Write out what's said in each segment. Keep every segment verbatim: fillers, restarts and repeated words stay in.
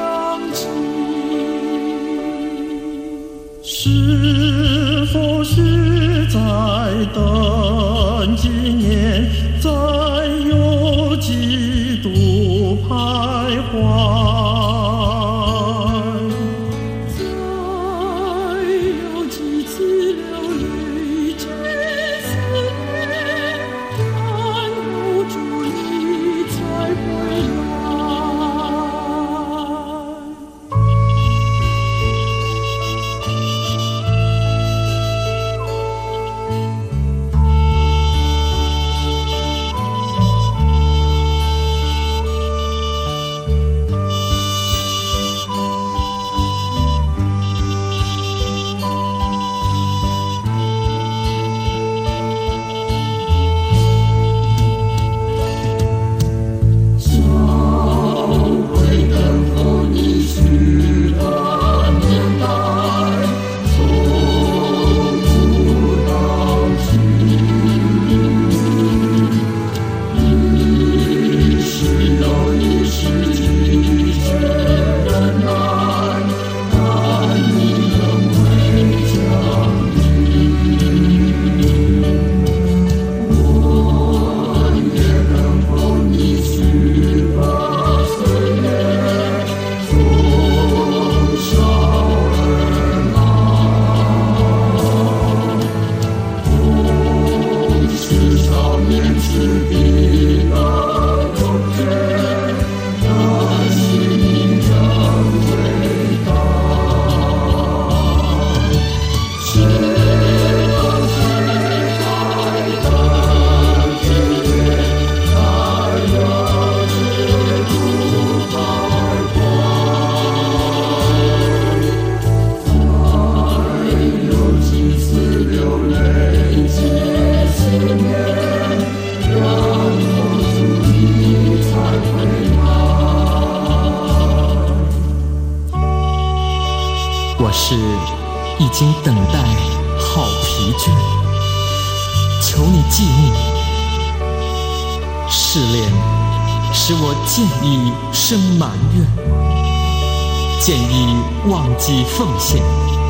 想起，是否是在等几年，再有几度徘徊？ 我是已经等待好疲倦，求你记念。试炼使我渐已生埋怨，渐已忘记奉献，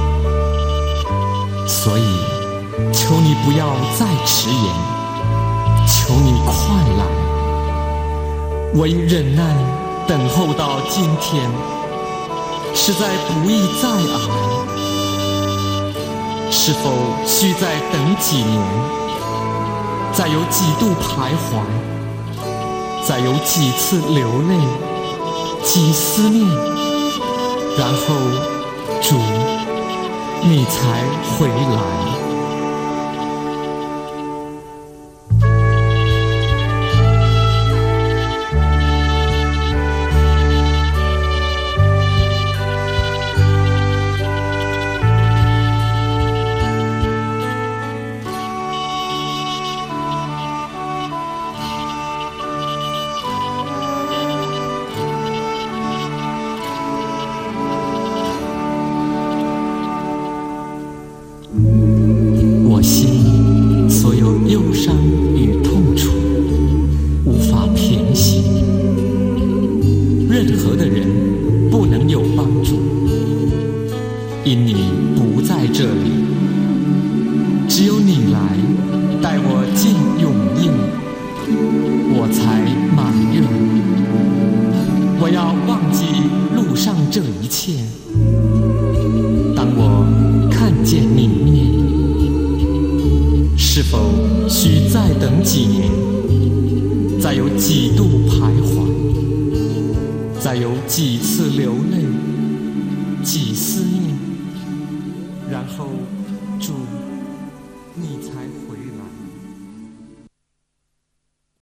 所以求你不要再迟延，求你快来。我已忍耐等候到今天，实在不易再挨，是否需再等几年，再有几度徘徊，再有几次流泪，几思念，然后主你才回来。我心所有忧伤与痛楚无法平息，任何的人不能有帮助，因你不在这里，只有你来带我进永夜，我才满愿。我要忘记路上这一切，当我看见你面，是否需再等几年，再有几度徘徊，再有几次流泪，几思念，然后主你才回来。